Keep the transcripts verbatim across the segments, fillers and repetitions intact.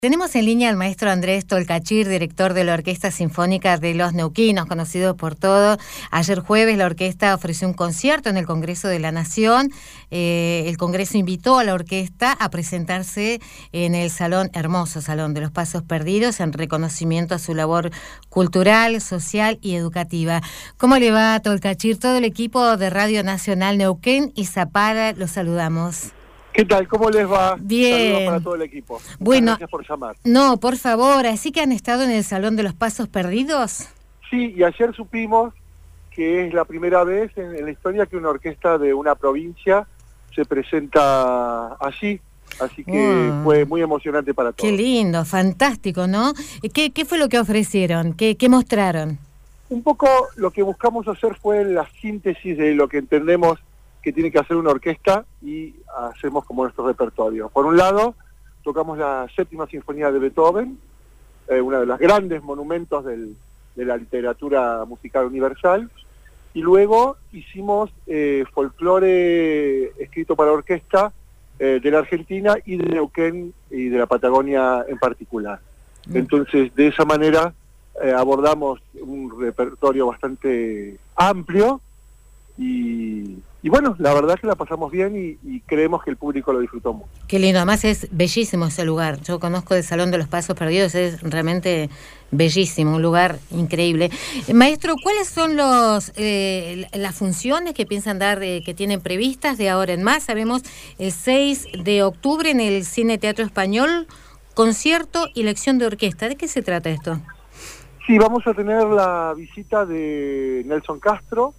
Tenemos en línea al maestro Andrés Tolcachir, director de la Orquesta Sinfónica de los Neuquinos, conocido por todo. Ayer jueves la orquesta ofreció un concierto en el Congreso de la Nación. Eh, el Congreso invitó a la orquesta a presentarse en el Salón, hermoso Salón de los Pasos Perdidos, en reconocimiento a su labor cultural, social y educativa. ¿Cómo le va, Tolcachir? Todo el equipo de Radio Nacional Neuquén y Zapara, los saludamos. ¿Qué tal? ¿Cómo les va? Bien. Saludos para todo el equipo. Muchas bueno, gracias por llamar. No, por favor, ¿así que han estado en el Salón de los Pasos Perdidos? Sí, y ayer supimos que es la primera vez en, en la historia que una orquesta de una provincia se presenta allí, así que oh, fue muy emocionante para todos. Qué lindo, fantástico, ¿no? ¿Qué, qué fue lo que ofrecieron? ¿Qué, qué mostraron? Un poco lo que buscamos hacer fue la síntesis de lo que entendemos que tiene que hacer una orquesta y hacemos como nuestro repertorio. Por un lado, tocamos la séptima sinfonía de Beethoven, eh, una de los grandes monumentos del, de la literatura musical universal, y luego hicimos eh, folclore escrito para orquesta eh, de la Argentina y de Neuquén y de la Patagonia en particular. Mm. Entonces, de esa manera eh, abordamos un repertorio bastante amplio y... Y bueno, la verdad es que la pasamos bien y, y creemos que el público lo disfrutó mucho. Qué lindo, además es bellísimo ese lugar. Yo conozco el Salón de los Pasos Perdidos, es realmente bellísimo, un lugar increíble. Maestro, ¿cuáles son los eh, las funciones que piensan dar, eh, que tienen previstas de ahora en más? Sabemos el seis de octubre en el Cine Teatro Español, concierto y lección de orquesta. ¿De qué se trata esto? Sí, vamos a tener la visita de Nelson Castro,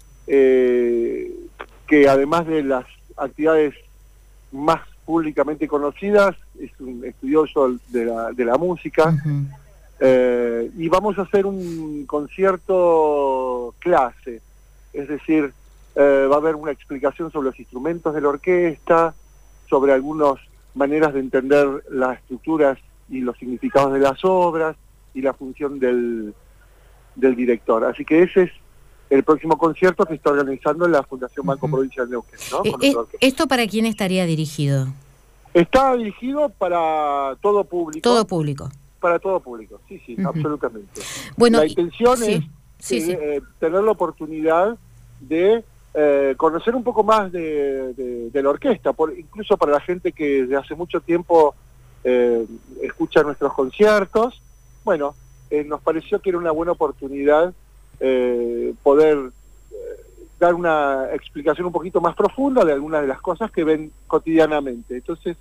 eh, que además de las actividades más públicamente conocidas, es un estudioso de la, de la música, uh-huh. eh, y vamos a hacer un concierto clase, es decir, eh, va a haber una explicación sobre los instrumentos de la orquesta, sobre algunas maneras de entender las estructuras y los significados de las obras, y la función del, del director. Así que ese es el próximo concierto que está organizando la Fundación Banco uh-huh. Provincia de Neuquén, ¿no? Eh, eh, ¿Esto para quién estaría dirigido? Está dirigido para todo público. Todo público. Para todo público, sí, sí, uh-huh. absolutamente. Bueno, la intención y, es sí, eh, sí. Eh, tener la oportunidad de eh, conocer un poco más de, de, de la orquesta, por, incluso para la gente que desde hace mucho tiempo eh, escucha nuestros conciertos. Bueno, eh, nos pareció que era una buena oportunidad Eh, poder eh, dar una explicación un poquito más profunda de algunas de las cosas que ven cotidianamente. Entonces,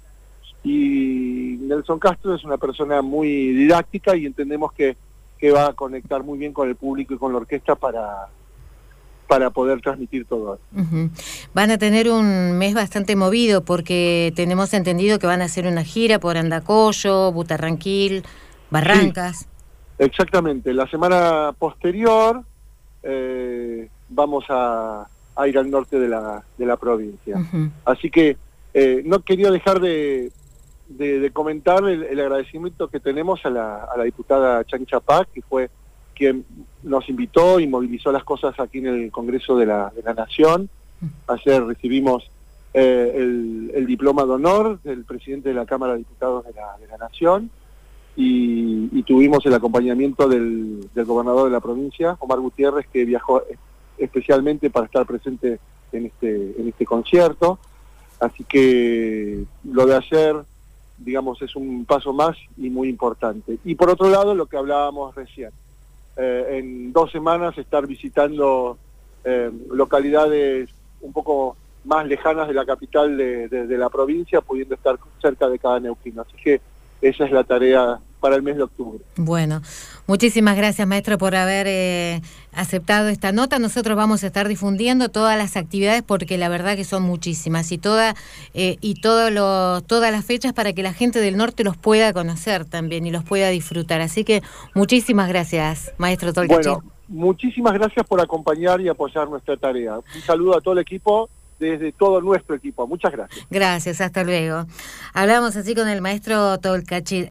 y Nelson Castro es una persona muy didáctica y entendemos que, que va a conectar muy bien con el público y con la orquesta para, para poder transmitir todo. Uh-huh. Van a tener un mes bastante movido porque tenemos entendido que van a hacer una gira por Andacollo, Butarranquil, Barrancas. Sí. Exactamente, la semana posterior eh, vamos a, a ir al norte de la, de la provincia. Uh-huh. Así que eh, no quería dejar de, de, de comentar el, el agradecimiento que tenemos a la, a la diputada Chani Chapá, que fue quien nos invitó y movilizó las cosas aquí en el Congreso de la, de la Nación. Uh-huh. Ayer recibimos eh, el, el diploma de honor del presidente de la Cámara de Diputados de la, de la Nación. Y, y tuvimos el acompañamiento del, del gobernador de la provincia, Omar Gutiérrez, que viajó especialmente para estar presente en este, en este concierto. Así que lo de ayer, digamos, es un paso más y muy importante. Y por otro lado, lo que hablábamos recién, eh, en dos semanas estar visitando eh, localidades un poco más lejanas de la capital de, de, de la provincia, pudiendo estar cerca de cada neuquino. Así que esa es la tarea para el mes de octubre. Bueno, muchísimas gracias, maestro, por haber eh, aceptado esta nota. Nosotros vamos a estar difundiendo todas las actividades porque la verdad que son muchísimas y toda eh, y todo lo, todas las fechas para que la gente del norte los pueda conocer también y los pueda disfrutar. Así que muchísimas gracias, maestro Tolcachir. Bueno, muchísimas gracias por acompañar y apoyar nuestra tarea. Un saludo a todo el equipo, desde todo nuestro equipo. Muchas gracias. Gracias, hasta luego. Hablamos así con el maestro Tolcachir.